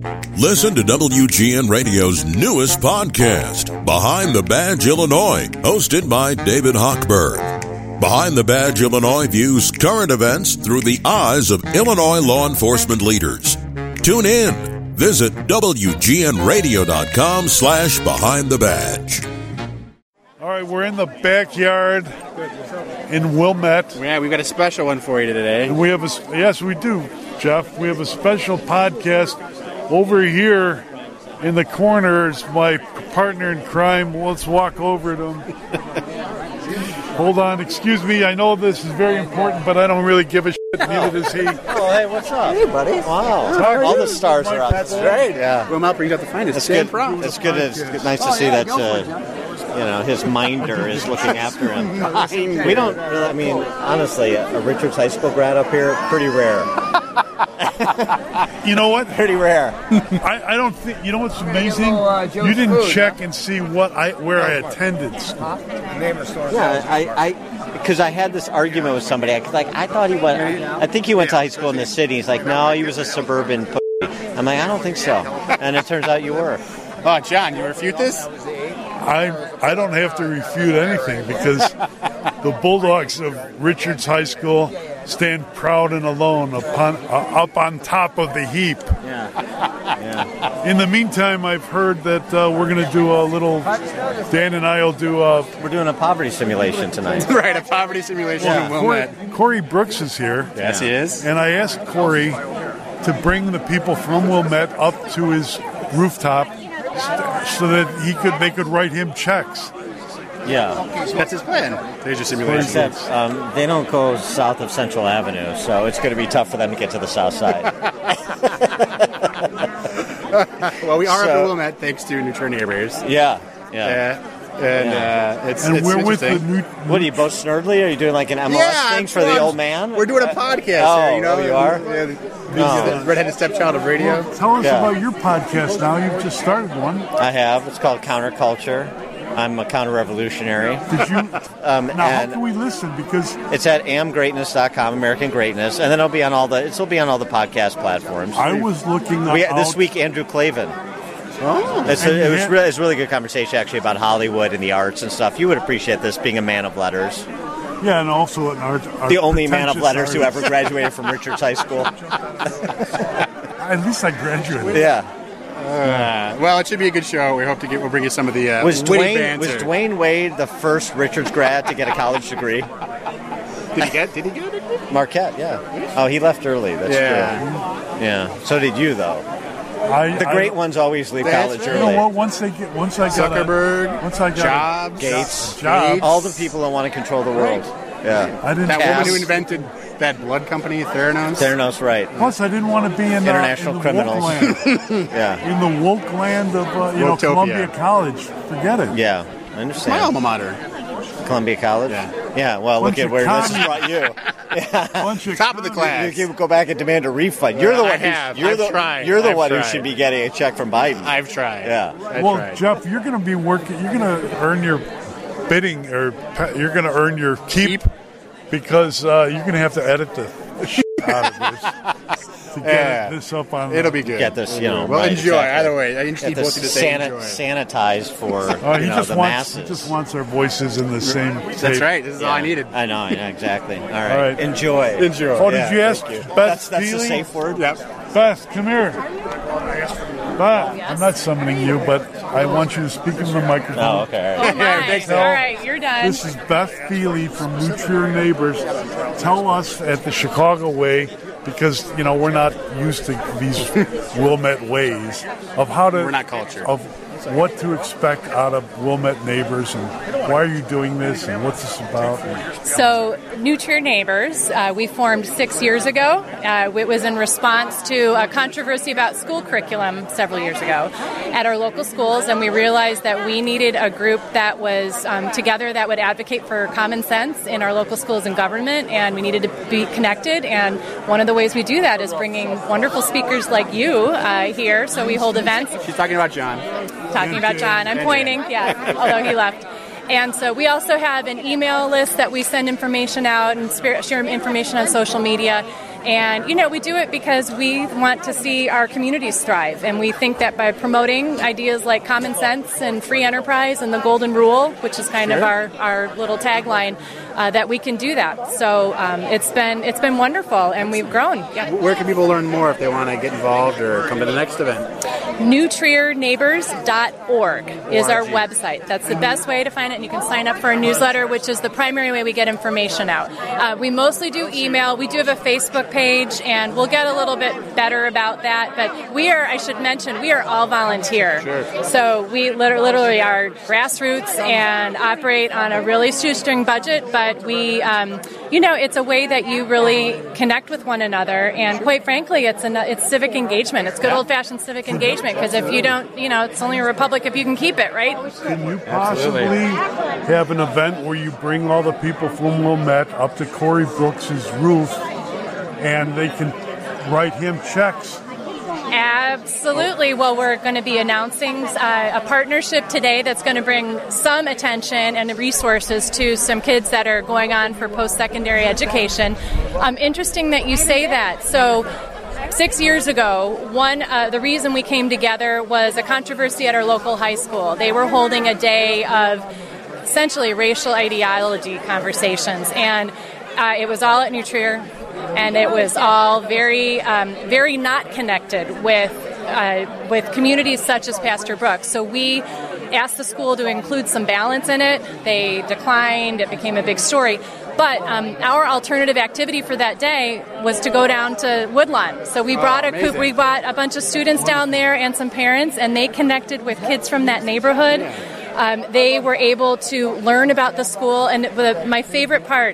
Listen to WGN Radio's newest podcast, Behind the Badge Illinois, hosted by David Hochberg. Behind the Badge Illinois views current events through the eyes of Illinois law enforcement leaders. Tune in. Visit WGNRadio.com/Behind the Badge. All right, we're in the backyard in Wilmette. Yeah, we've got a special one for you today. And we have yes, we do, Jeff. We have a special podcast. Over here in the corner is my partner in crime. Let's walk over to him. Hold on, excuse me. I know this is very important, but I don't really give a shit. Neither does he. Oh, hey, what's up? Hey, buddy. Wow. All the stars are up. That's great. Yeah. Wilmette brings out the finest. It's good. It's good. It's nice to see that, his minder is looking after him. We don't really, I mean, honestly, a Richards High School grad up here, pretty rare. You know what? Pretty rare. I don't think. You know what's amazing? You didn't check and see where I attended school. Yeah, because I had this argument with somebody. I thought he went. I think he went to high school in the city. He's like, no, he was a suburban. I'm like, I don't think so. And it turns out you were. Oh, John, you refute this? I don't have to refute anything because the Bulldogs of Richards High School stand proud and alone up on top of the heap. Yeah. In the meantime, I've heard that we're going to do a little. Dan and I will do. We're doing a poverty simulation tonight. Right, a poverty simulation in Wilmette. Corey Brooks is here. Yes, he is. And I asked Corey to bring the people from Wilmette up to his rooftop so that they could write him checks. Yeah. That's his plan. There's your simulation. Except they don't go south of Central Avenue, so it's going to be tough for them to get to the south side. Well, we are up in Wilmette thanks to Neutral Neighbors. Yeah. It's we're with the new. What are you, both Snurdly? Are you doing like an MLS thing for the old man? We're doing a podcast here, you know. Oh, you are? The redheaded stepchild of radio. Well, tell us about your podcast now. You've just started one. I have. It's called Counterculture. I'm a counter-revolutionary. Did you? Now, how can we listen? Because it's at amgreatness.com, American Greatness, and then it'll be on all the podcast platforms. I was looking this week, Andrew Klavan. Oh, it was really good conversation actually about Hollywood and the arts and stuff. You would appreciate this, being a man of letters. Yeah, and also an art. The only man of letters who ever graduated from Richards High School. At least I graduated. Yeah. Well, it should be a good show. We hope we'll bring you some of the witty banter. Was Dwayne Wade the first Richards grad to get a college degree? Did he get a degree? Marquette, yeah. Oh, he left early. That's true. Yeah. So did you, though. The great ones always leave college early. You know what? Once I got Zuckerberg, Jobs, Gates, all the people that want to control the world. Right. Yeah, that woman who invented that blood company, Theranos, right? Plus, I didn't want to be in international the criminals. Woke land. In the woke land of Columbia College. Forget it. Yeah, I understand. My alma mater. Columbia College? Yeah, well, look at where this has brought you. Top of the class. You can go back and demand a refund. You're the one You're the one who should be getting a check from Biden. I've tried. Yeah. Jeff, you're going to be working. You're going to earn your bidding, or you're going to earn your keep because you're going to have to edit the shit out of this to get this up on. It'll be good. Get this, Well, enjoy. Exactly. Either way, I introduce both of you to say enjoy. Sanitized for the masses. He just wants our voices in the same. That's right. This is all I needed. I know. Yeah, exactly. All right. Enjoy. Oh, did you ask Beth? That's the safe word. Yep. Beth, come here. Beth, I'm not summoning you, but I want you to speak into the microphone. Oh, okay. All right. All right, you're done. This is Beth Feely from New Trier Neighbors. Tell us at the Chicago way, because we're not used to these Wilmette ways of how to. We're not cultured. Of what to expect out of Wilmette Neighbors, and why are you doing this, and what's this about? So, New Trier Neighbors, we formed 6 years ago. It was in response to a controversy about school curriculum several years ago at our local schools, and we realized that we needed a group that was together that would advocate for common sense in our local schools and government, and we needed to be connected, and one of the ways we do that is bringing wonderful speakers like you here, so we hold events. She's talking about John. Talking about John. I'm pointing, although he left. And so we also have an email list that we send information out and share information on social media. And, we do it because we want to see our communities thrive. And we think that by promoting ideas like common sense and free enterprise and the golden rule, which is kind of our little tagline, that we can do that. So it's been wonderful, and we've grown. Yeah. Where can people learn more if they want to get involved or come to the next event? NewTrierNeighbors.org is our website. That's the best way to find it, and you can sign up for a newsletter, which is the primary way we get information out. We mostly do email. We do have a Facebook page, and we'll get a little bit better about that. But I should mention, we are all volunteer. Sure. So we literally are grassroots and operate on a really shoestring budget, but we, it's a way that you really connect with one another, and quite frankly, it's civic engagement. It's good old-fashioned civic engagement, because if you don't, it's only a republic if you can keep it, right? Can you possibly have an event where you bring all the people from Wilmette up to Corey Brooks's roof and they can write him checks? Absolutely. Well, we're going to be announcing a partnership today that's going to bring some attention and resources to some kids that are going on for post-secondary education. Interesting that you say that. So 6 years ago, the reason we came together was a controversy at our local high school. They were holding a day of essentially racial ideology conversations, and it was all at New Trier. And it was all very, very not connected with communities such as Pastor Brooks. So we asked the school to include some balance in it. They declined. It became a big story. But our alternative activity for that day was to go down to Woodlawn. So we brought a bunch of students down there and some parents, and they connected with kids from that neighborhood. They were able to learn about the school, and my favorite part,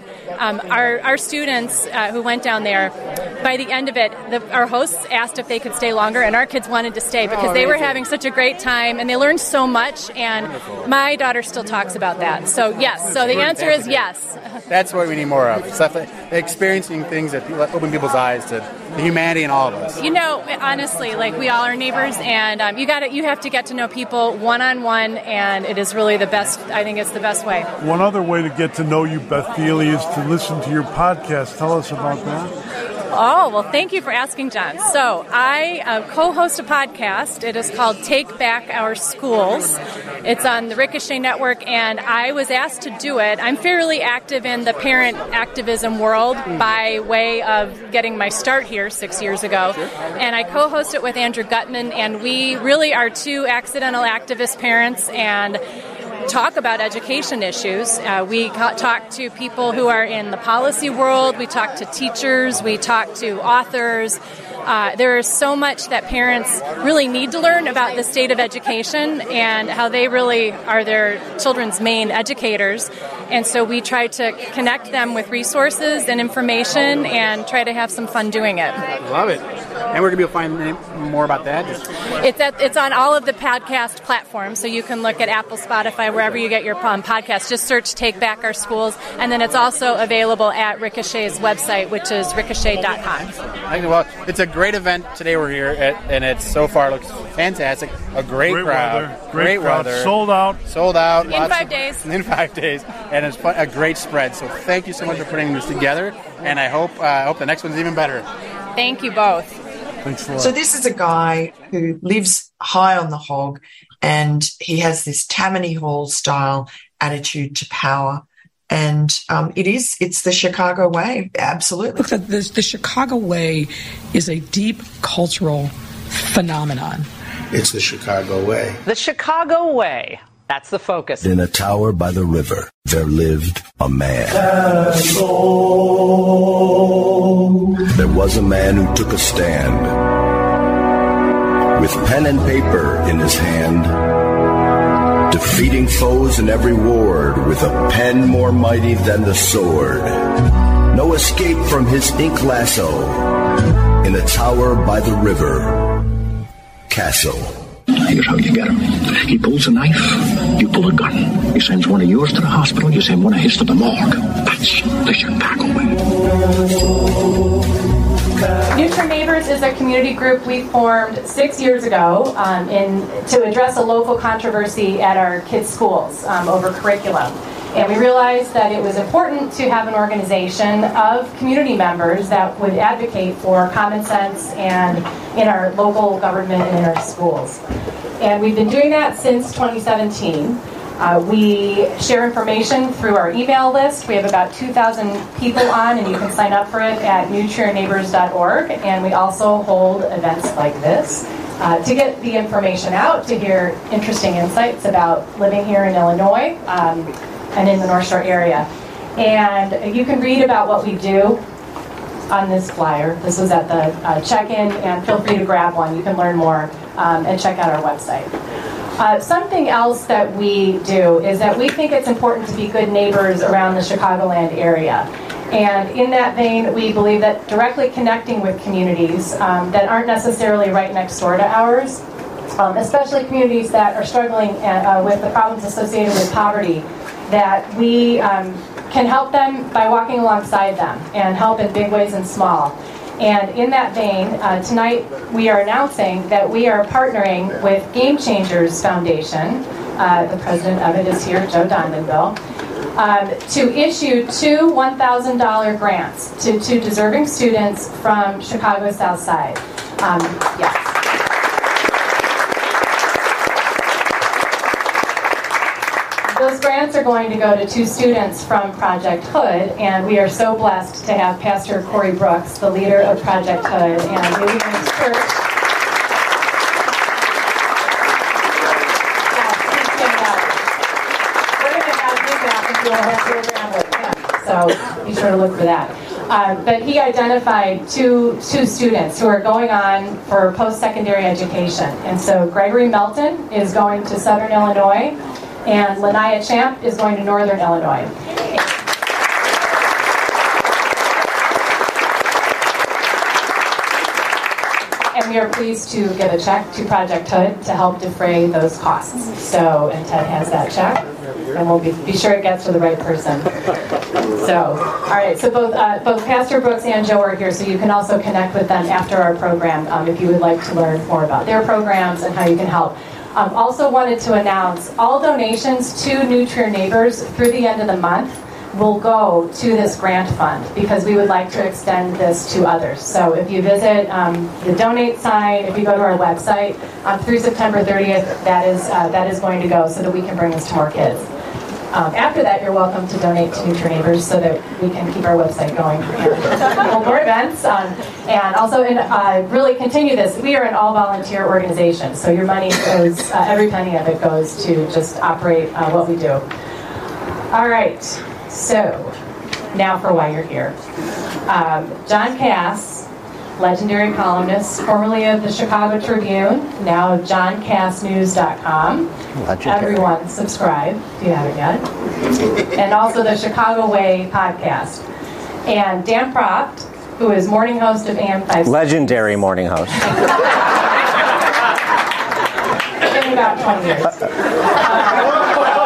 our students who went down there, by the end of it, our hosts asked if they could stay longer, and our kids wanted to stay because they were having such a great time, and they learned so much, and my daughter still talks about that. So yes, so the answer is yes. That's what we need more of. Stuff like experiencing things that open people's eyes to the humanity in all of us. Honestly, like we all are neighbors, and you have to get to know people one-on-one, and it is really the best. I think it's the best way. One other way to get to know you, Beth Feely, is to listen to your podcast. Tell us about that. Oh, well, thank you for asking, John. So I co-host a podcast. It is called Take Back Our Schools. It's on the Ricochet Network, and I was asked to do it. I'm fairly active in the parent activism world by way of getting my start here 6 years ago. And I co-host it with Andrew Gutman, and we really are two accidental activist parents and talk about education issues. We talk to people who are in the policy world. We talk to teachers. We talk to authors. There is so much that parents really need to learn about the state of education and how they really are their children's main educators. And so we try to connect them with resources and information and try to have some fun doing it. Love it. And where can people find more about that? It's on all of the podcast platforms, so you can look at Apple, Spotify, wherever you get your podcasts. Just search Take Back Our Schools, and then it's also available at Ricochet's website, which is ricochet.com. Well, it's a great event today we're here at, and it so far looks fantastic. A great crowd. Great weather. Sold out. In 5 days. In 5 days. And it's a great spread. So thank you so much for putting this together, and I hope the next one's even better. Thank you both. Thanks a lot. So this is a guy who lives high on the hog, and he has this Tammany Hall style attitude to power. And it's the Chicago way, absolutely. Look, the Chicago way is a deep cultural phenomenon. It's the Chicago way. The Chicago way. That's the focus. In a tower by the river, there lived a man. There was a man who took a stand. With pen and paper in his hand, defeating foes in every ward with a pen more mighty than the sword. No escape from his ink lasso. In a tower by the river, Castle. Here's how you get him. He pulls a knife, you pull a gun. He sends one of yours to the hospital, you send one of his to the morgue. That's the Chicago way. New Trier Neighbors is a community group we formed 6 years ago to address a local controversy at our kids' schools over curriculum. And we realized that it was important to have an organization of community members that would advocate for common sense and in our local government and in our schools. And we've been doing that since 2017. We share information through our email list. We have about 2,000 people on, and you can sign up for it at newtrierNeighbors.org. And we also hold events like this to get the information out, to hear interesting insights about living here in Illinois and in the North Shore area. And you can read about what we do on this flyer. This was at the check-in, and feel free to grab one. You can learn more and check out our website. Something else that we do is that we think it's important to be good neighbors around the Chicagoland area. And in that vein, we believe that directly connecting with communities that aren't necessarily right next door to ours, especially communities that are struggling with the problems associated with poverty, that we can help them by walking alongside them and help in big ways and small. And in that vein, tonight we are announcing that we are partnering with Game Changers Foundation. The president of it is here, Joe Dondanville, to issue two $1,000 grants to deserving students from Chicago's South Side. Yes. Those grants are going to go to two students from Project Hood, and we are so blessed to have Pastor Corey Brooks, the leader of Project Hood, and New Beginnings Church. We're going to have him back if you want to program with him, so be sure to look for that. But he identified two students who are going on for post-secondary education. And so Gregory Melton is going to Southern Illinois, and Lanaya Champ is going to Northern Illinois. And we are pleased to give a check to Project Hood to help defray those costs. So, and Ted has that check, and we'll be sure it gets to the right person. So, all right, so both Pastor Brooks and Joe are here, so you can also connect with them after our program if you would like to learn more about their programs and how you can help. Also wanted to announce all donations to New Trier Neighbors through the end of the month will go to this grant fund, because we would like to extend this to others. So if you visit the donate sign, if you go to our website, through September 30th, that is going to go so that we can bring this to more kids. After that, you're welcome to donate to New Trier Neighbors so that we can keep our website going and hold more events. And also, really continue this. We are an all-volunteer organization, so your money goes, every penny of it goes to just operate what we do. All right, so now for why you're here. John Cass, legendary columnist, formerly of the Chicago Tribune, now JohnCassNews.com. Everyone subscribe if you haven't yet. And also the Chicago Way podcast. And Dan Proft, who is morning host of AM 560. Legendary morning host. In about 20 years.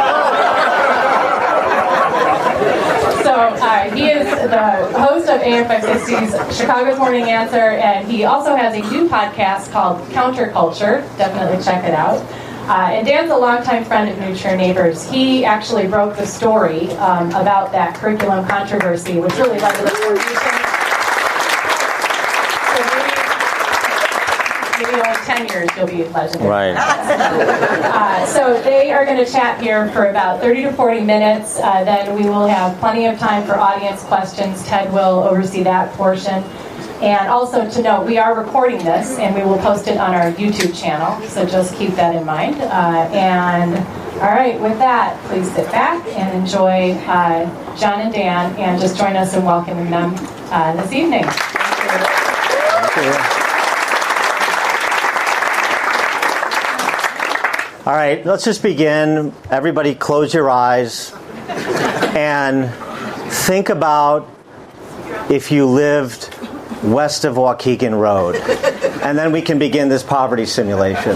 He is the host of AM 560's Chicago's Morning Answer, and he also has a new podcast called Counterculture. Definitely check it out. And Dan's a longtime friend of New Trier Neighbors. He actually broke the story about that curriculum controversy, which really led to the formation. Maybe like 10 years you'll be legendary. Right. So they are going to chat here for about 30 to 40 minutes. Then we will have plenty of time for audience questions. Ted will oversee that portion. And also to note, we are recording this, and we will post it on our YouTube channel. So just keep that in mind. And all right, with that, please sit back and enjoy John and Dan, and just join us in welcoming them this evening. Thank you. All right, let's just begin. Everybody close your eyes and think about if you lived west of Waukegan Road. And then we can begin this poverty simulation.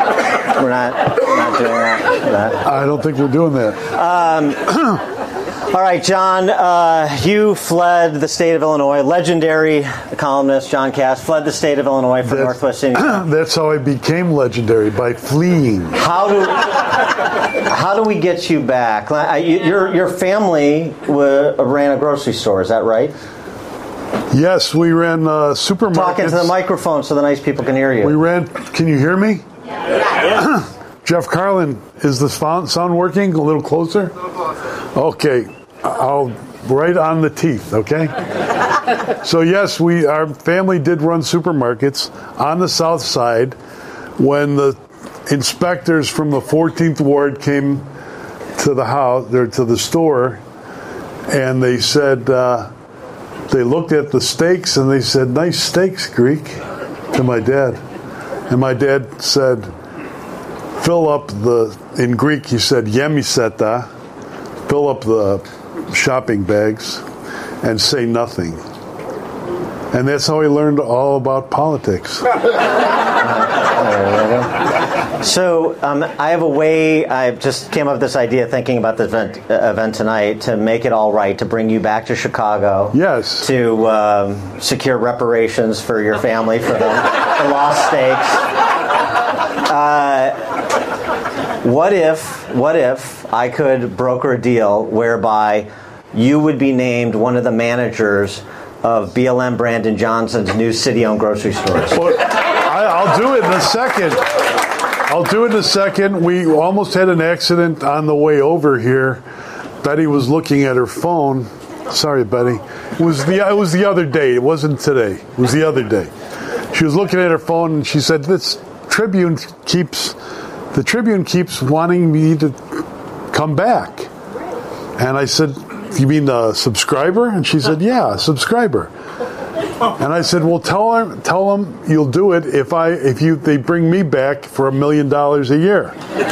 We're not doing that. I don't think we're doing that. All right, John, you fled the state of Illinois. Legendary columnist John Cass fled the state of Illinois for Northwest Indiana. That's how I became legendary, by fleeing. How do we get you back? Your family ran a grocery store, is that right? Yes, we ran supermarkets. Talk into the microphone so the nice people can hear you. Can you hear me? Yeah. Jeff Carlin, is the sound working? A little closer? Okay. I'll right on the teeth, okay? So yes, our family did run supermarkets on the south side. When the inspectors from the 14th Ward came to the house, or to the store, and they said, they looked at the steaks and they said, "Nice steaks, Greek," to my dad. And my dad said, "Fill up in Greek he said, "Yemiseta," fill up the shopping bags and say nothing. And that's how he learned all about politics. So I have a way, I just came up with this idea thinking about the event tonight to make it all right, to bring you back to Chicago. Yes. To secure reparations for your family for the lost stakes. What if I could broker a deal whereby you would be named one of the managers of BLM Brandon Johnson's new city-owned grocery stores? Well, I'll do it in a second. We almost had an accident on the way over here. Betty was looking at her phone. Sorry, Betty. It was the other day. It wasn't today. It was the other day. She was looking at her phone and she said, the Tribune keeps wanting me to come back. And I said, "You mean a subscriber?" And she said, "Yeah, a subscriber." And I said, "Well, tell them you'll do it if they bring me back for $1 million a year."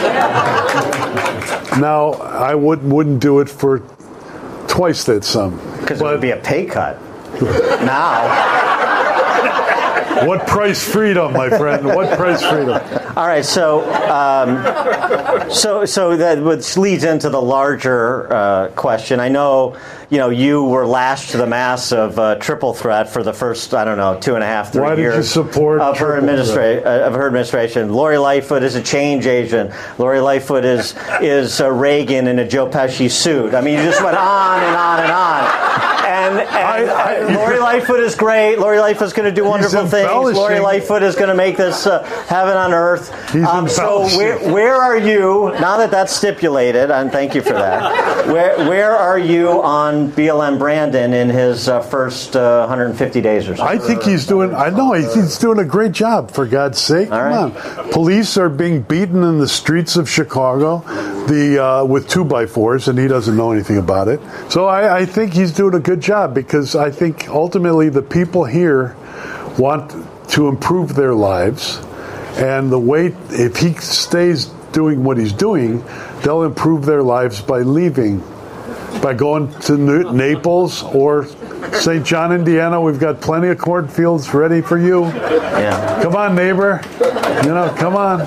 Now I wouldn't do it for twice that sum, because it would be a pay cut. Now. What price freedom, my friend? What price freedom? All right, so that which leads into the larger question. I know, you were lashed to the mast of triple threat for the first, 2.5, 3 years. Why did you support of her administration? Lori Lightfoot is a change agent. Lori Lightfoot is Reagan in a Joe Pesci suit. I mean, you just went on and on and on. And Lori Lightfoot is great. Lori Lightfoot's going to do wonderful things. Lori Lightfoot is going to make this heaven on earth. So where are you, now that that's stipulated, and thank you for that, where are you on BLM Brandon in his first 150 days or so? I think he's doing a great job, for God's sake. Come on. Police are being beaten in the streets of Chicago with 2x4s, and he doesn't know anything about it. So I think he's doing a good job, because I think ultimately the people here want to improve their lives, and if he stays doing what he's doing, they'll improve their lives by leaving, by going to Naples or St. John, Indiana. We've got plenty of cornfields ready for you. Yeah. Come on, neighbor. Come on.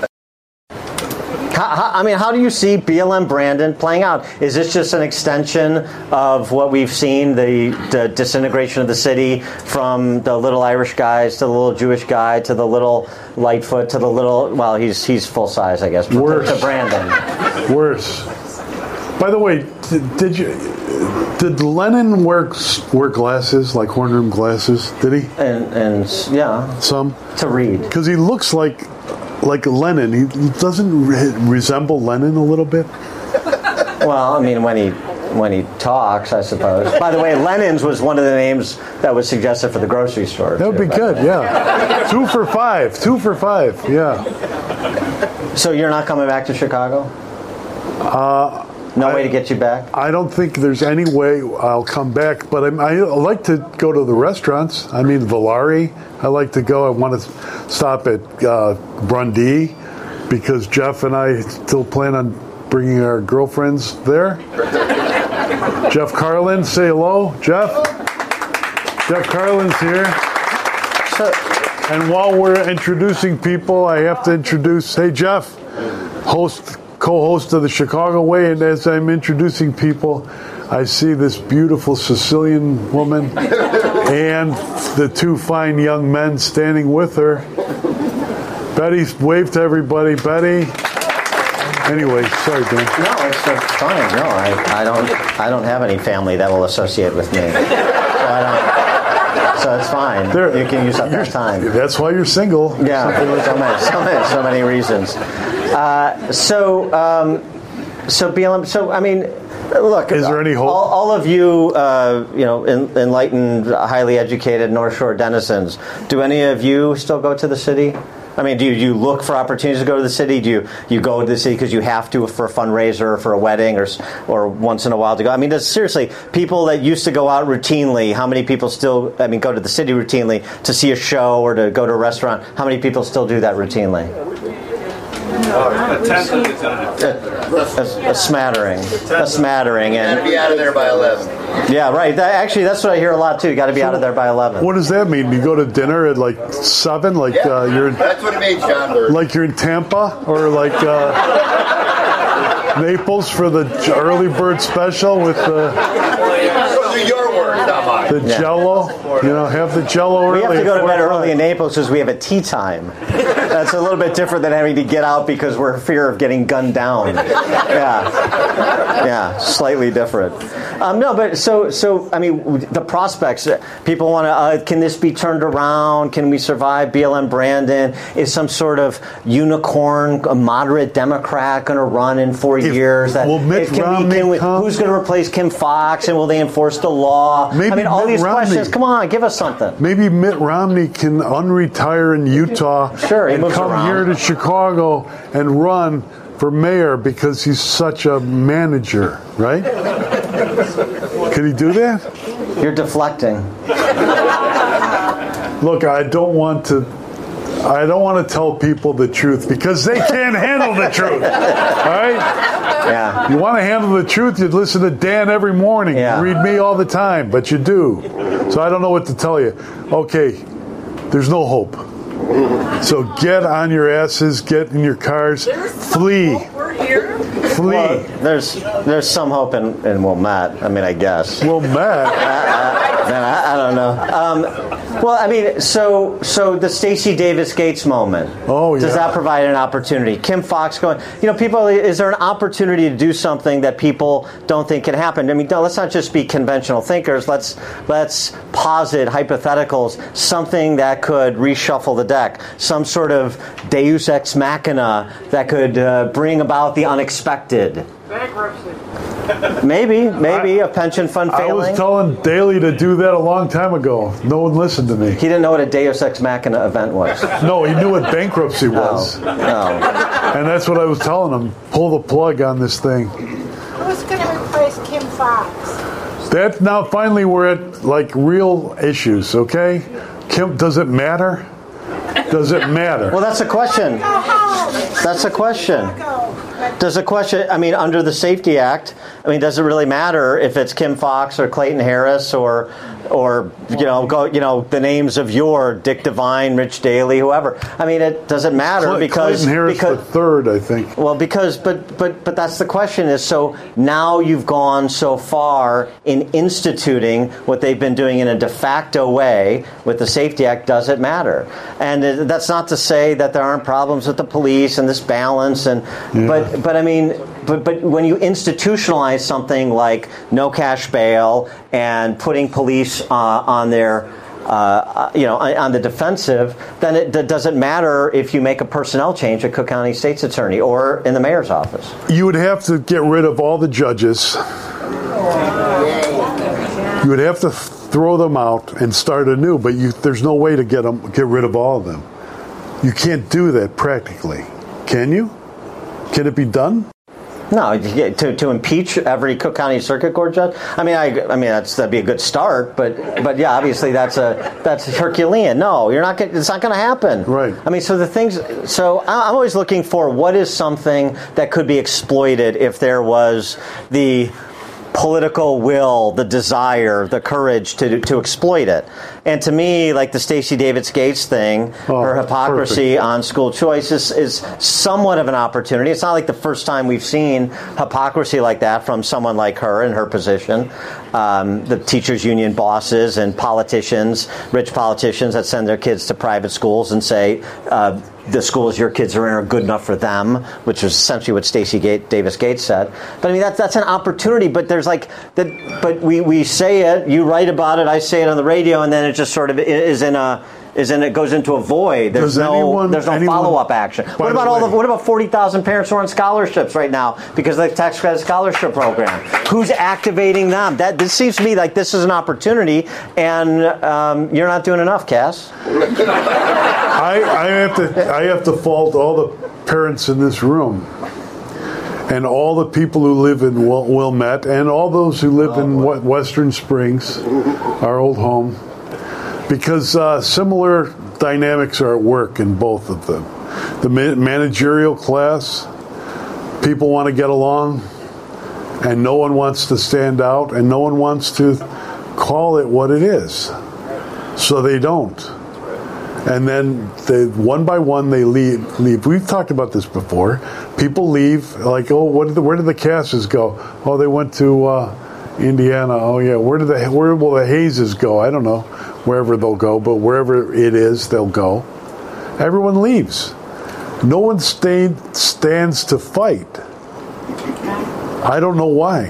How do you see BLM Brandon playing out? Is this just an extension of what we've seen, the disintegration of the city, from the little Irish guys to the little Jewish guy to the little Lightfoot to the little, well, he's full size, I guess, worse. To Brandon. Worse. By the way, did Lenin wear glasses, like horn rim glasses? Did he? And yeah. Some? To read. Because he looks like Lenin. He doesn't resemble Lenin a little bit? Well, I mean, when he talks, I suppose. By the way, Lenin's was one of the names that was suggested for the grocery store. That would be good, yeah. 2 for $5. 2 for $5, yeah. So you're not coming back to Chicago? No way to get you back? I don't think there's any way I'll come back, but I like to go to the restaurants. I mean, Valari, I like to go. I want to stop at Brundee, because Jeff and I still plan on bringing our girlfriends there. Jeff Carlin, say hello, Jeff. Jeff Carlin's here. And while we're introducing people, I have to introduce, hey, Jeff, co-host of the Chicago Way, and as I'm introducing people, I see this beautiful Sicilian woman and the two fine young men standing with her. Betty, wave to everybody. Betty. Anyway, sorry, Dan. No, it's fine. No, I don't have any family that will associate with me. So it's fine. You can use up that time. That's why you're single. Yeah, so many reasons. So BLM. So I mean, look. Is there any hope? All of you, enlightened, highly educated North Shore denizens. Do any of you still go to the city? I mean, do you look for opportunities to go to the city? Do you go to the city because you have to for a fundraiser or for a wedding or once in a while to go? I mean, seriously, people that used to go out routinely, how many people still, go to the city routinely to see a show or to go to a restaurant? How many people still do that routinely? A smattering. And be out of there by 11. Yeah, right. That's what I hear a lot too. You got to be out of there by 11. What does that mean? You go to dinner at like 7? Like you're. That's what it means, John Bird. Like you're in Tampa or like Naples for the early bird special with the. Those are your words, not mine. The Jello. Have the Jello early. We have to go to bed early in Naples because we have a tea time. That's a little bit different than having to get out because we're in fear of getting gunned down. Yeah, slightly different. No, but so I mean, the prospects. People want to. Can this be turned around? Can we survive? BLM Brandon is some sort of unicorn, a moderate Democrat going to run in 4 years? Mitt Romney who's going to replace Kim Foxx? And will they enforce the law? Maybe all Mitt these Romney. Questions. Come on, give us something. Maybe Mitt Romney can unretire in Utah and come here to Chicago and run for mayor because he's such a manager, right? Can he do that? You're deflecting. Look, I don't want to tell people the truth because they can't handle the truth. All right? Yeah. You want to handle the truth, you'd listen to Dan every morning. Yeah. Read me all the time, but you do. So I don't know what to tell you. Okay, there's no hope. So get on your asses, get in your cars, flee. Flee. Well, there's some hope in Wilmette. I mean, I guess. Wilmette? I don't know. So the Stacey Davis Gates moment. Oh, yeah. Does that provide an opportunity? Kim Foxx going, people, is there an opportunity to do something that people don't think can happen? I mean, no, let's not just be conventional thinkers. Let's posit hypotheticals, something that could reshuffle the deck, some sort of deus ex machina that could bring about the unexpected. Bankruptcy. Maybe a pension fund failing. I was telling Daley to do that a long time ago. No one listened to me. He didn't know what a Deus Ex Machina event was. No, he knew what bankruptcy was. No. And that's what I was telling him. Pull the plug on this thing. Who's going to replace Kim Foxx? That now finally we're at like real issues, okay? Kim, does it matter? Does it matter? Well, that's a question. That's a question. Does a question, under the Safety Act, does it really matter if it's Kim Foxx or Clayton Harris or the names of your Dick Devine, Rich Daley, whoever? It doesn't matter because Clayton Harris the third, I think. Well, but that's the question is, so now you've gone so far in instituting what they've been doing in a de facto way with the Safety Act. Does it matter? And that's not to say that there aren't problems with the police and this balance but when you institutionalize something like no cash bail and putting police on their on the defensive, then it doesn't matter if you make a personnel change at Cook County State's Attorney or in the mayor's office. You would have to get rid of all the judges. You would have to throw them out and start anew, but there's no way to get rid of all of them. You can't do that practically. Can you? Can it be done? No, to impeach every Cook County Circuit Court judge. That'd be a good start, but yeah, obviously that's Herculean. No, you're not. It's not going to happen. Right. So I'm always looking for what is something that could be exploited if there was the political will, the desire, the courage to exploit it. And to me, like the Stacey Davis Gates thing, her hypocrisy on school choice is somewhat of an opportunity. It's not like the first time we've seen hypocrisy like that from someone like her in her position. The teachers union bosses and politicians, rich politicians that send their kids to private schools and say the schools your kids are in are good enough for them, which is essentially what Stacey Davis Gates said. But I mean, that's an opportunity. But there's like that. But we say it, you write about it, I say it on the radio, and then it just sort of it goes into a void. There's no follow-up action. What about 40,000 parents who are on scholarships right now because of the tax credit scholarship program? Who's activating them? This seems to me like this is an opportunity, and you're not doing enough, Cass. I have to fault all the parents in this room and all the people who live in Wilmette and all those who live in Western Springs, our old home. Because similar dynamics are at work in both of them. The managerial class, people want to get along, and no one wants to stand out, and no one wants to call it what it is. So they don't. And then one by one they leave. We've talked about this before. People leave, like, oh, where did the Casses go? Oh, they went to Indiana. Oh, yeah. Where will the Hayeses go? I don't know. Wherever they'll go, but wherever it is, they'll go. Everyone leaves. No one stands to fight. I don't know why.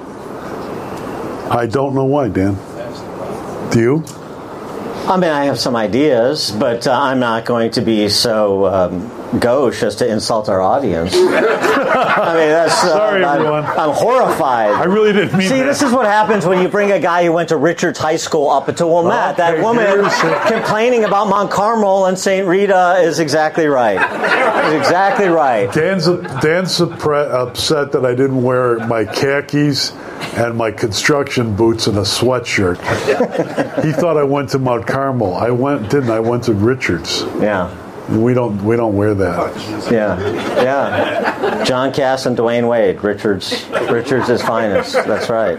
I don't know why, Dan. Do you? I mean, I have some ideas, but I'm not going to be so gauche as to insult our audience. I mean, that's sorry, everyone. I'm horrified. I really didn't mean that. See, this is what happens when you bring a guy who went to Richards High School up to Wilmette. That woman complaining about Mount Carmel and St. Rita is exactly right. Is exactly right. Dan's upset that I didn't wear my khakis and my construction boots and a sweatshirt. He thought I went to Mount Carmel. I went to Richards. Yeah. We don't wear that. Yeah. John Cass and Dwayne Wade, Richards is finest. That's right.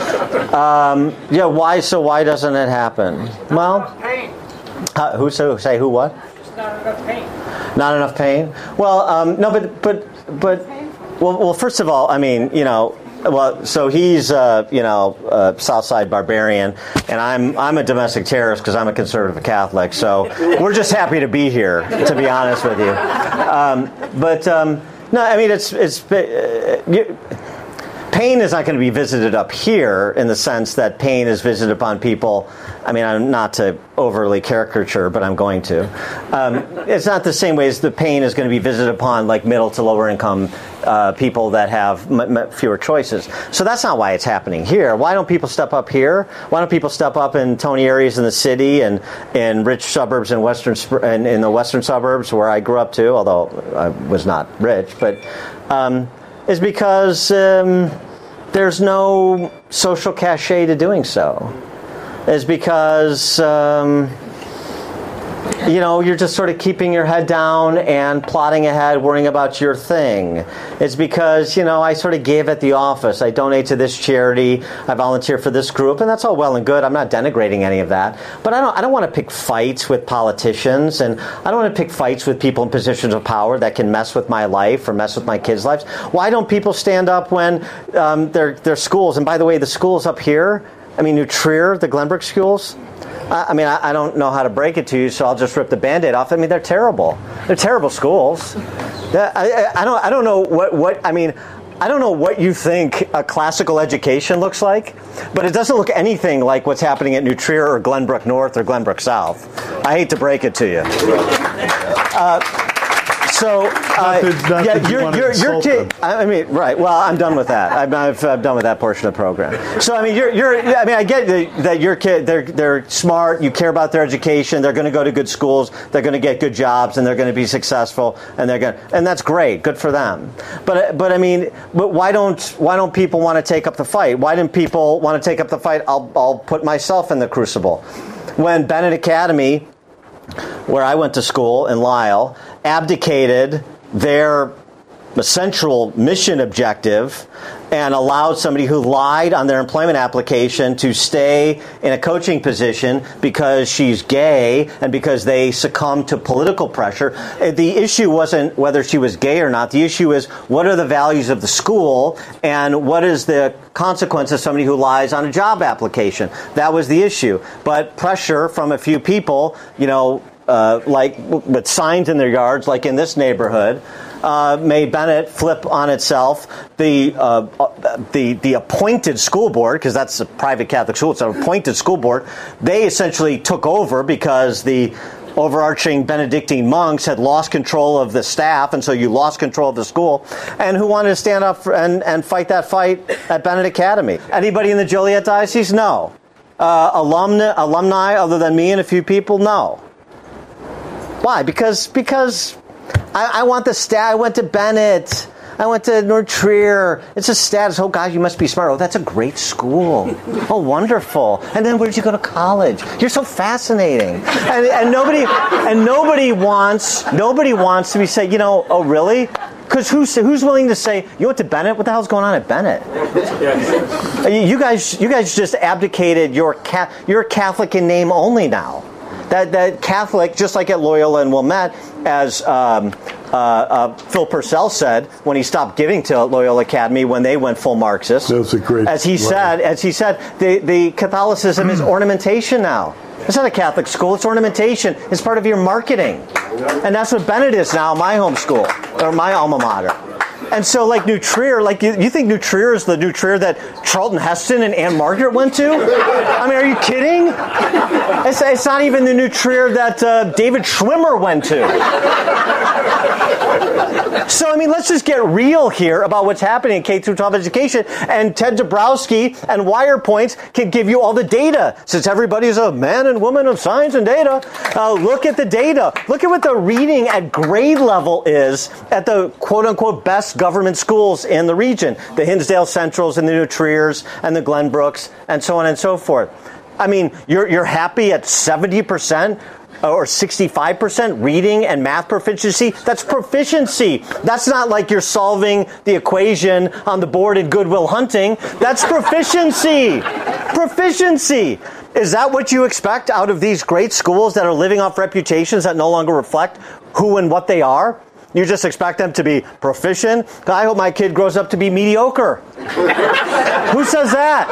Why? So why doesn't it happen? Well, who say who what? Just not enough pain. Not enough pain. Well, no, but well, first of all, I mean, well, so he's Southside barbarian, and I'm a domestic terrorist because I'm a conservative Catholic. So we're just happy to be here, to be honest with you. No, I mean pain is not going to be visited up here in the sense that pain is visited upon people. I mean, I'm not to overly caricature, but I'm going to. It's not the same way as the pain is going to be visited upon like middle to lower income people that have fewer choices. So that's not why it's happening here. Why don't people step up here? Why don't people step up in Tony areas in the city and in rich suburbs in in the western suburbs where I grew up too, although I was not rich, but is because there's no social cachet to doing so. Is because you're just sort of keeping your head down and plodding ahead, worrying about your thing. It's because I sort of give at the office. I donate to this charity. I volunteer for this group, and that's all well and good. I'm not denigrating any of that, but I don't want to pick fights with politicians, and I don't want to pick fights with people in positions of power that can mess with my life or mess with my kids' lives. Why don't people stand up when their schools? And by the way, the schools up here. I mean, New Trier, the Glenbrook schools, I mean, I don't know how to break it to you, so I'll just rip the Band-Aid off. I mean, they're terrible. They're terrible schools. I don't know what I mean, I don't know what you think a classical education looks like, but it doesn't look anything like what's happening at New Trier or Glenbrook North or Glenbrook South. I hate to break it to you. Your kid. I mean, right? Well, I'm done with that. I'm done with that portion of the program. So, I mean, I get that your kid. They're smart. You care about their education. They're going to go to good schools. They're going to get good jobs, and they're going to be successful. And and that's great. Good for them. But why don't people want to take up the fight? Why didn't people want to take up the fight? I'll put myself in the crucible. When Bennett Academy, where I went to school in Lisle, abdicated their central mission objective and allowed somebody who lied on their employment application to stay in a coaching position because she's gay and because they succumbed to political pressure. The issue wasn't whether she was gay or not. The issue is what are the values of the school and what is the consequence of somebody who lies on a job application. That was the issue. But pressure from a few people, like with signs in their yards, like in this neighborhood, made Bennett flip on itself. The appointed school board, because that's a private Catholic school, it's an appointed school board, they essentially took over because the overarching Benedictine monks had lost control of the staff, and so you lost control of the school. And who wanted to stand up and fight that fight at Bennett Academy? Anybody in the Joliet Diocese? No. Alumni other than me and a few people? No. Why? Because I want the stat. I went to Bennett. I went to North Trier. It's a status. Oh, God, you must be smart. Oh, that's a great school. Oh, wonderful. And then where did you go to college? You're so fascinating. And nobody wants to be saying, oh, really? Because who's willing to say, you went to Bennett? What the hell's going on at Bennett? You guys just abdicated. You're Catholic in name only now. That Catholic, just like at Loyola and Wilmette, as Phil Purcell said when he stopped giving to Loyola Academy when they went full Marxist. That was a great. As he said, the Catholicism is ornamentation now. It's not a Catholic school; it's ornamentation. It's part of your marketing, and that's what Bennett is now. My home school or my alma mater. And so, like New Trier, you think New Trier is the New Trier that Charlton Heston and Anne Margaret went to? I mean, are you kidding? It's not even the New Trier that David Schwimmer went to. So, I mean, let's just get real here about what's happening in K-12 education. And Ted Dabrowski and WirePoints can give you all the data. Since everybody's a man and woman of science and data, look at the data. Look at what the reading at grade level is at the quote-unquote best government schools in the region. The Hinsdale Centrals and the New Triers and the Glenbrooks and so on and so forth. I mean, you're happy at 70% or 65% reading and math proficiency? That's proficiency. That's not like you're solving the equation on the board in Good Will Hunting. That's proficiency. Proficiency. Is that what you expect out of these great schools that are living off reputations that no longer reflect who and what they are? You just expect them to be proficient? I hope my kid grows up to be mediocre. Who says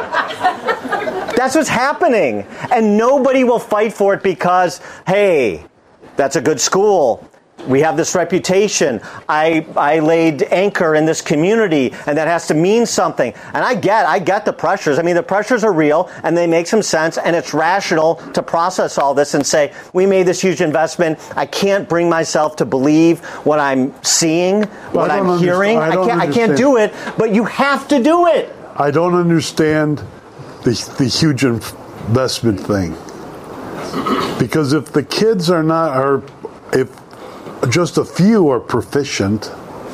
that? That's what's happening. And nobody will fight for it because, hey, that's a good school. We have this reputation. I laid anchor in this community, and that has to mean something. And I get the pressures. I mean, the pressures are real, and they make some sense, and it's rational to process all this and say, we made this huge investment. I can't bring myself to believe what I'm seeing, what I'm hearing. I can't do it, but you have to do it. I don't understand the huge investment thing. Because if the kids if just a few are proficient,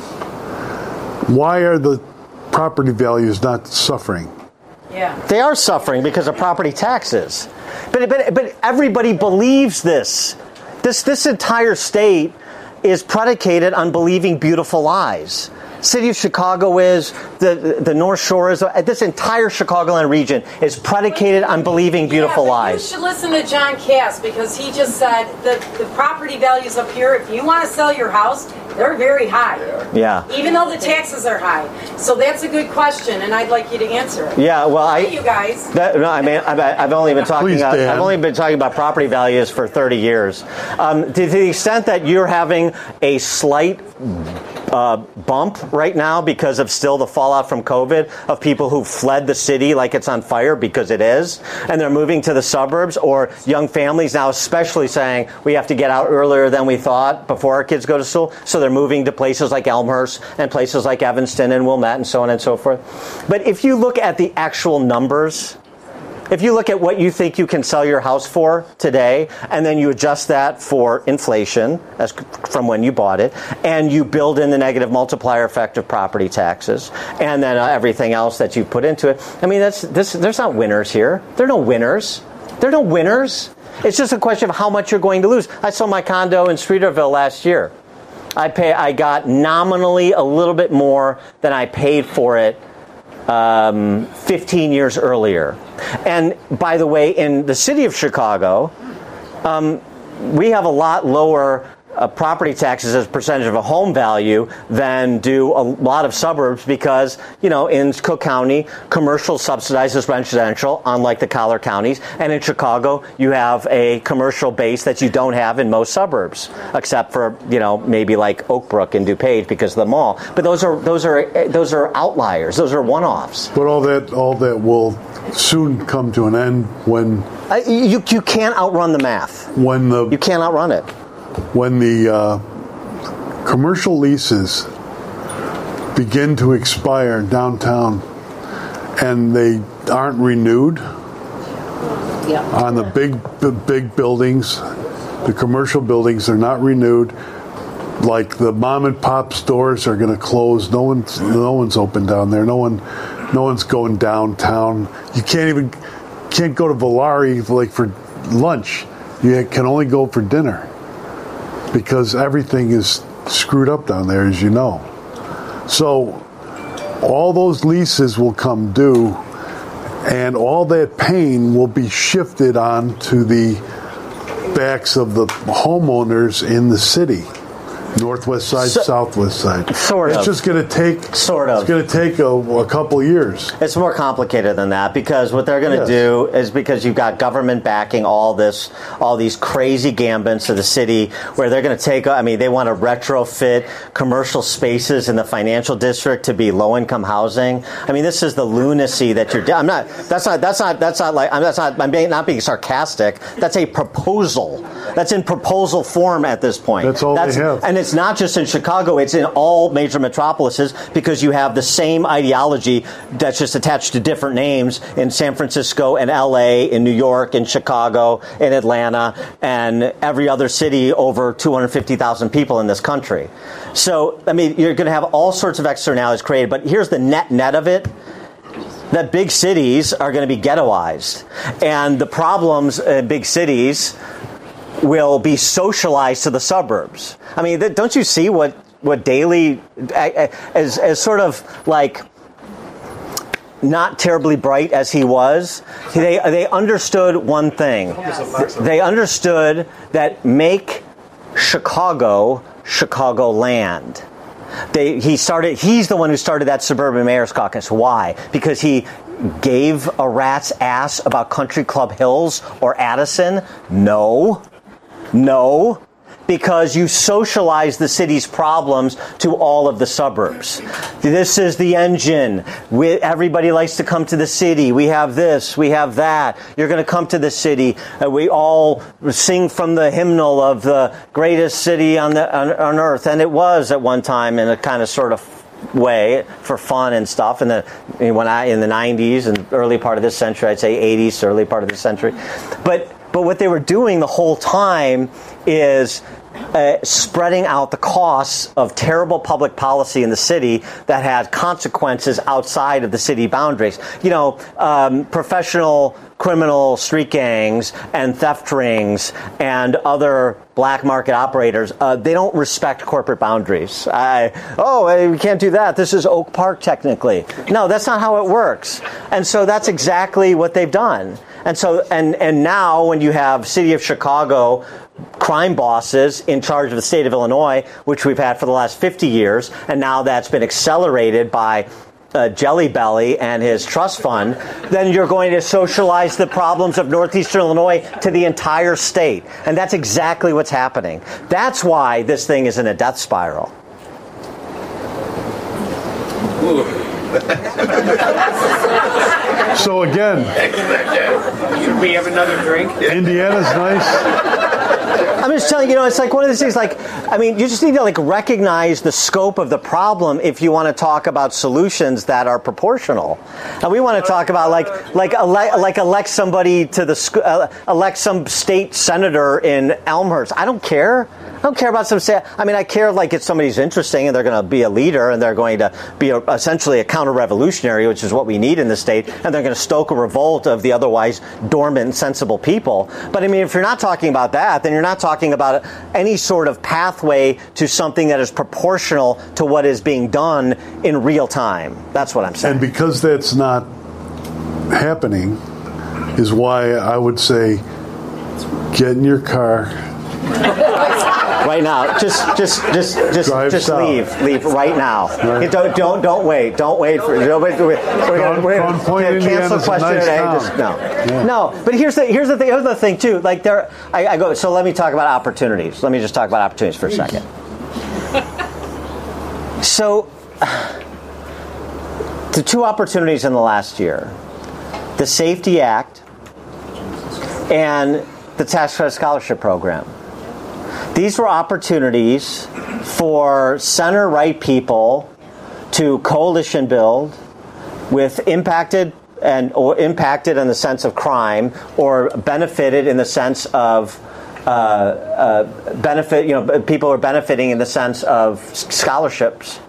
why are the property values not suffering? Yeah, they are suffering because of property taxes. But everybody believes this. This entire state is predicated on believing beautiful lies. City of Chicago is, the North Shore is, this entire Chicagoland region is predicated on believing beautiful lies. You should listen to John Cass because he just said that the property values up here, if you want to sell your house, they're very high. Yeah. Even though the taxes are high. So that's a good question, and I'd like you to answer it. Yeah, well, you guys. I've only been talking about property values for 30 years. To the extent that you're having a slight bump right now because of still the fallout from COVID of people who fled the city like it's on fire, because it is, and they're moving to the suburbs, or young families now especially saying we have to get out earlier than we thought before our kids go to school, so they're moving to places like Elmhurst and places like Evanston and Wilmette and so on and so forth. But if you look at the actual numbers, if you look at what you think you can sell your house for today, and then you adjust that for inflation as from when you bought it, and you build in the negative multiplier effect of property taxes, and then everything else that you put into it, I mean, there's not winners here. There are no winners. There are no winners. It's just a question of how much you're going to lose. I sold my condo in Streeterville last year. I got nominally a little bit more than I paid for it 15 years earlier. And by the way, in the city of Chicago, we have a lot lower property taxes as a percentage of a home value than do a lot of suburbs because, in Cook County, commercial subsidizes residential, unlike the collar counties. And in Chicago, you have a commercial base that you don't have in most suburbs, except for, maybe like Oak Brook and DuPage because of the mall. But those are outliers. Those are one-offs. But all that will soon come to an end when you can't outrun the math. You can't outrun it. When the commercial leases begin to expire downtown and they aren't renewed on the big buildings, the commercial buildings are not renewed. Like the mom and pop stores are going to close. No one's open down there. No one's going downtown. You can't go to Valari like for lunch. You can only go for dinner. Because everything is screwed up down there, as you know. So all those leases will come due, and all that pain will be shifted onto the backs of the homeowners in the city. Northwest side, southwest side. It's just going to take. It's going to take a couple years. It's more complicated than that because what they're going to do is because you've got government backing all these crazy gambits of the city where they're going to take. I mean, they want to retrofit commercial spaces in the financial district to be low-income housing. I mean, this is the lunacy that you're. I'm not. That's not like. I'm not being sarcastic. That's a proposal. That's in proposal form at this point. That's all they have. And it's not just in Chicago, it's in all major metropolises because you have the same ideology that's just attached to different names in San Francisco and LA, in New York, in Chicago, in Atlanta, and every other city over 250,000 people in this country. So, I mean, you're going to have all sorts of externalities created, but here's the net of it. That big cities are going to be ghettoized. And the problems in big cities will be socialized to the suburbs. I mean, don't you see what Daley, as sort of like not terribly bright as he was, they understood one thing. They understood that make Chicago Chicagoland. He's the one who started that suburban mayor's caucus. Why? Because he gave a rat's ass about Country Club Hills or Addison? No, because you socialize the city's problems to all of the suburbs. This is the engine. Everybody likes to come to the city. We have this, we have that. You're going to come to the city. We all sing from the hymnal of the greatest city on earth, and it was at one time in a kind of sort of way for fun and stuff. In the 90s and early part of this century, I'd say 80s, early part of this century, but what they were doing the whole time is spreading out the costs of terrible public policy in the city that had consequences outside of the city boundaries. Professional criminal street gangs and theft rings and other black market operators, they don't respect corporate boundaries. We can't do that. This is Oak Park technically. No, that's not how it works. And so that's exactly what they've done. And so, and now when you have City of Chicago crime bosses in charge of the state of Illinois, which we've had for the last 50 years, and now that's been accelerated by Jelly Belly and his trust fund, then you're going to socialize the problems of Northeastern Illinois to the entire state. And that's exactly what's happening. That's why this thing is in a death spiral. So again, should we have another drink? Indiana's nice. I'm just telling you, it's like one of these things, you just need to recognize the scope of the problem if you want to talk about solutions that are proportional. And we want to talk about elect somebody to elect some state senator in Elmhurst. I don't care. I don't care about some. I mean, I care like if somebody's interesting and they're going to be a leader and they're going to be essentially a counter-revolutionary, which is what we need in the state, and they're going to stoke a revolt of the otherwise dormant, sensible people. But I mean, if you're not talking about that, then you're not talking about any sort of pathway to something that is proportional to what is being done in real time. That's what I'm saying. And because that's not happening is why I would say get in your car. Right now, just leave right now. Right. Don't wait. Don't wait for. We're going to cancel the question today. No. But here's the other thing too. Like I go. So let me talk about opportunities. Let me just talk about opportunities for a second. So, the two opportunities in the last year, the Safety Act and the Tax Credit Scholarship Program. These were opportunities for center-right people to coalition build with impacted in the sense of crime, or benefited in the sense of benefit. People are benefiting in the sense of scholarships.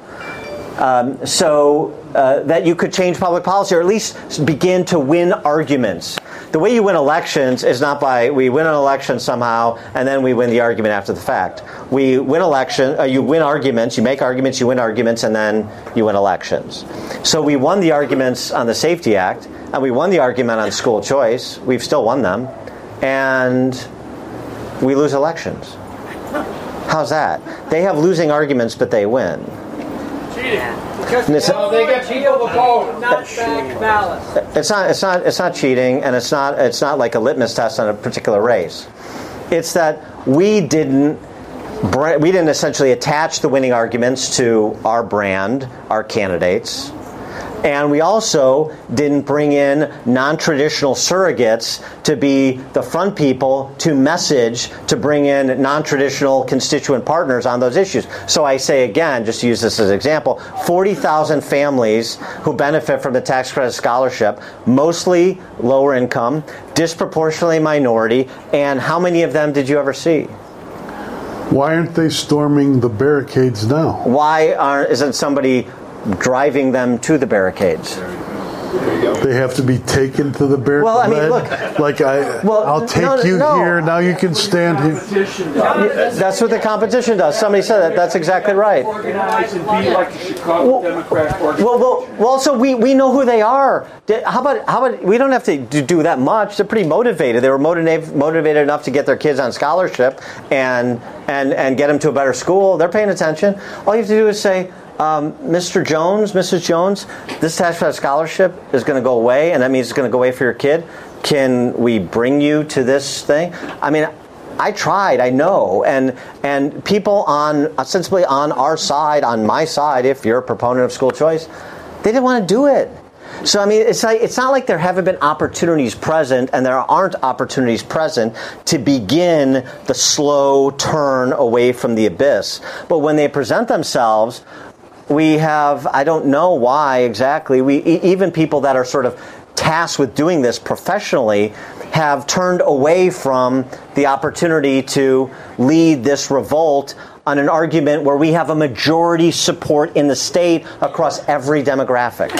So that you could change public policy, or at least begin to win arguments. The way you win elections is not by we win an election somehow and then we win the argument after the fact. We win you win arguments, you make arguments, you win arguments, and then you win elections. So we won the arguments on the Safety Act, and we won the argument on school choice. We've still won them, and we lose elections. How's that? They have losing arguments, but they win. Cheating. They get people to vote. Not back ballots. It's not cheating, and it's not like a litmus test on a particular race. It's that we didn't essentially attach the winning arguments to our brand, our candidates. And we also didn't bring in non-traditional surrogates to be the front people to message, to bring in non-traditional constituent partners on those issues. So I say again, just to use this as an example, 40,000 families who benefit from the tax credit scholarship, mostly lower income, disproportionately minority, and how many of them did you ever see? Why aren't they storming the barricades now? Why isn't somebody driving them to the barricades? They have to be taken to the barricades. Well, I mean, look. I'll take you here. Now you can stand here. That's what the competition does. Somebody said that. That's exactly right. Organize and be like the Chicago Democrat Party. Well, so we know who they are. How about we don't have to do that much. They're pretty motivated. They were motivated enough to get their kids on scholarship and get them to a better school. They're paying attention. All you have to do is say, Mr. Jones, Mrs. Jones, this tax credit scholarship is going to go away, and that means it's going to go away for your kid. Can we bring you to this thing? I mean, I tried, I know, and people ostensibly on our side, on my side, if you're a proponent of school choice, they didn't want to do it. So, I mean, it's not like there haven't been opportunities present, and there aren't opportunities present to begin the slow turn away from the abyss. But when they present themselves, we have, I don't know why exactly, even people that are sort of tasked with doing this professionally have turned away from the opportunity to lead this revolt on an argument where we have a majority support in the state across every demographic.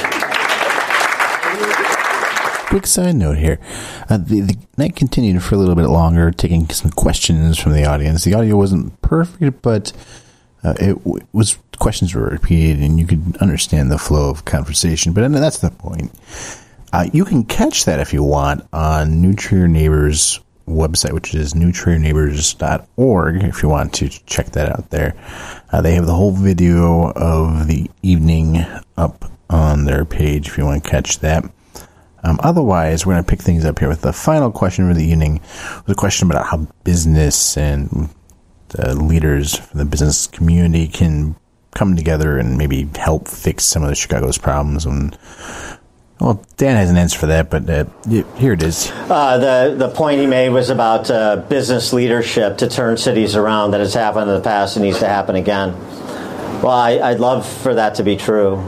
Quick side note here. The night continued for a little bit longer, taking some questions from the audience. The audio wasn't perfect, but questions were repeated, and you could understand the flow of conversation. But that's the point. You can catch that if you want on New Trier Neighbors website, which is newtrierneighbors.org, if you want to check that out there. They have the whole video of the evening up on their page if you want to catch that. Otherwise, we're going to pick things up here with the final question for the evening. It was a question about how business and leaders from the business community can come together and maybe help fix some of Chicago's problems. And well, Dan has an answer for that, but here it is. The point he made was about business leadership to turn cities around. That has happened in the past and needs to happen again. Well, I'd love for that to be true.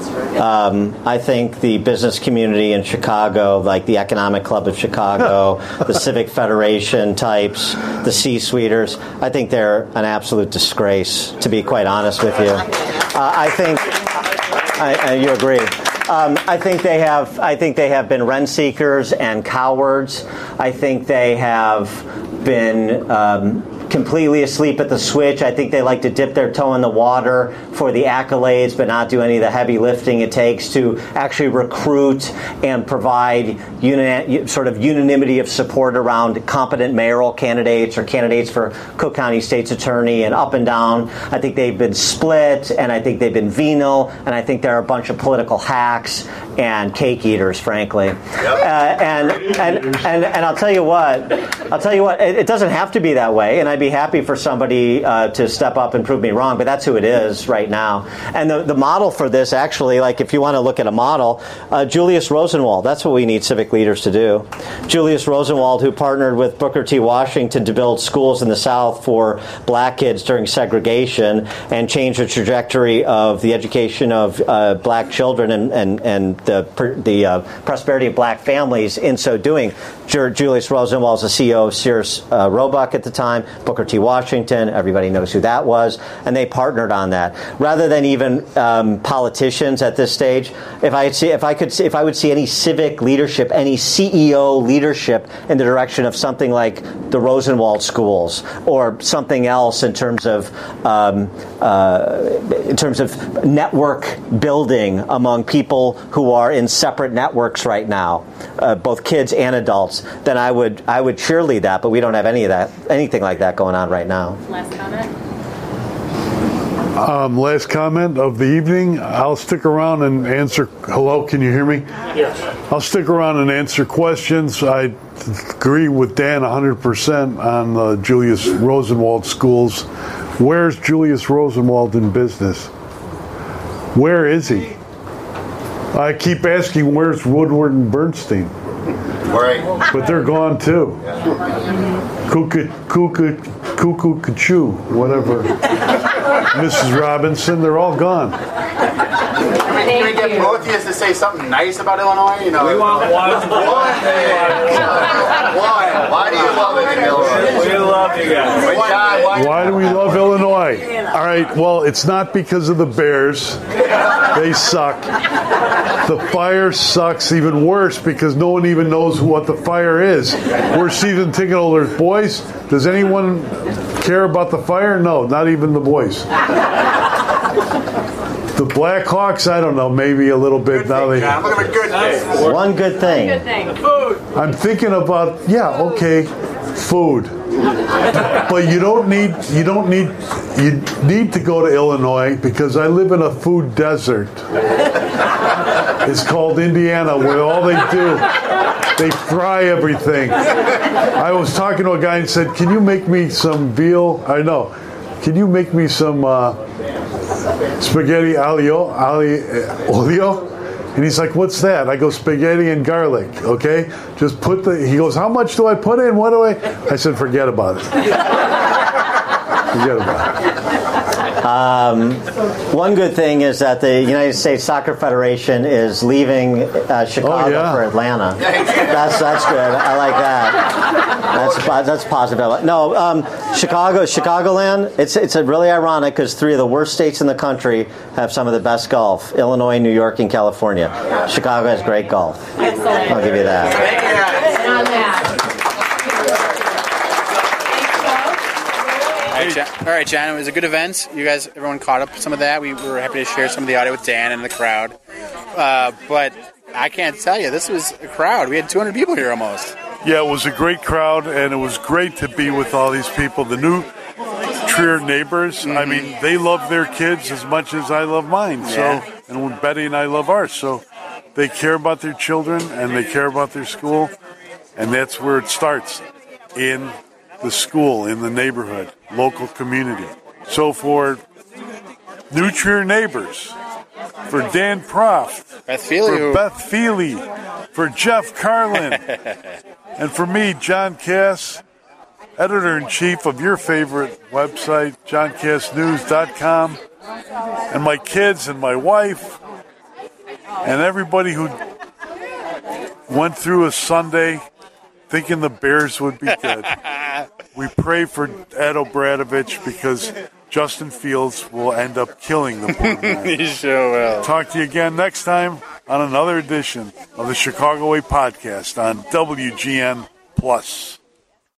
I think the business community in Chicago, like the Economic Club of Chicago, the Civic Federation types, the C-suiters, I think they're an absolute disgrace, to be quite honest with you. I think, you agree. I think they have been rent seekers and cowards. I think they have been completely asleep at the switch. I think they like to dip their toe in the water for the accolades, but not do any of the heavy lifting it takes to actually recruit and provide sort of unanimity of support around competent mayoral candidates or candidates for Cook County State's Attorney and up and down. I think they've been split, and I think they've been venal, and I think they're a bunch of political hacks and cake eaters, frankly. And I'll tell you what, it doesn't have to be that way, and I'd be happy for somebody to step up and prove me wrong, but that's who it is right now. And the model for this, actually, like if you want to look at a model, Julius Rosenwald, that's what we need civic leaders to do. Julius Rosenwald, who partnered with Booker T. Washington to build schools in the South for black kids during segregation and change the trajectory of the education of black children and the prosperity of black families in so doing. Julius Rosenwald was the CEO of Sears Roebuck at the time, Booker T. Washington, everybody knows who that was, and they partnered on that. Rather than even politicians at this stage, if I would see any civic leadership, any CEO leadership in the direction of something like the Rosenwald schools or something else in terms of network building among people who are in separate networks right now, both kids and adults, then I would cheerlead that, but we don't have anything like that going on right now. Last comment? Last comment of the evening. I'll stick around and answer. Hello, can you hear me? Yes. I'll stick around and answer questions. I agree with Dan 100% on the Julius Rosenwald schools. Where's Julius Rosenwald in business? Where is he? I keep asking, where's Woodward and Bernstein? Right. But they're gone too. Cuckoo, whatever. Mrs. Robinson, they're all gone. Can we get both of you to say something nice about Illinois? You know, We want one. Why do you love it in Illinois? We love you guys. Why do we love Illinois? All right, well, it's not because of the Bears. They suck. The fire sucks even worse because no one even knows what the fire is. We're season ticket holders. Boys, does anyone care about the fire? No, not even the boys. The Blackhawks, I don't know, maybe a little bit. Now they. Look at the good thing. One good thing. I'm thinking about food. But you need to go to Illinois because I live in a food desert. It's called Indiana, where all they do, they fry everything. I was talking to a guy and said, "Can you make me some veal?" I know. Can you make me some spaghetti olio? And he's like, "What's that?" I go, "Spaghetti and garlic." Okay, just put he goes, "How much do I put in? What do I?" I said, "Forget about it." Forget about it. One good thing is that the United States Soccer Federation is leaving Chicago for Atlanta. That's good. I like that. That's positive. No, Chicagoland. It's really ironic because three of the worst states in the country have some of the best golf: Illinois, New York, and California. Chicago has great golf. Excellent. I'll give you that. All right, John, it was a good event. You guys, everyone caught up some of that. We were happy to share some of the audio with Dan and the crowd. But I can't tell you, this was a crowd. We had 200 people here almost. Yeah, it was a great crowd, and it was great to be with all these people. The new Trier neighbors, Mm-hmm. I mean, they love their kids as much as I love mine. Yeah. So, and when Betty and I love ours. So they care about their children, and they care about their school, and that's where it starts, in the school, in the neighborhood, local community. So for New Trier neighbors, for Dan Proft, for Beth Feely, for Jeff Carlin, and for me, John Cass, editor-in-chief of your favorite website, johncassnews.com, and my kids and my wife, And everybody who went through a Sunday thinking the Bears would be good. We pray for Ed O'Bradovich because Justin Fields will end up killing the poor man. He sure will. Talk to you again next time on another edition of the Chicago Way Podcast on WGN Plus.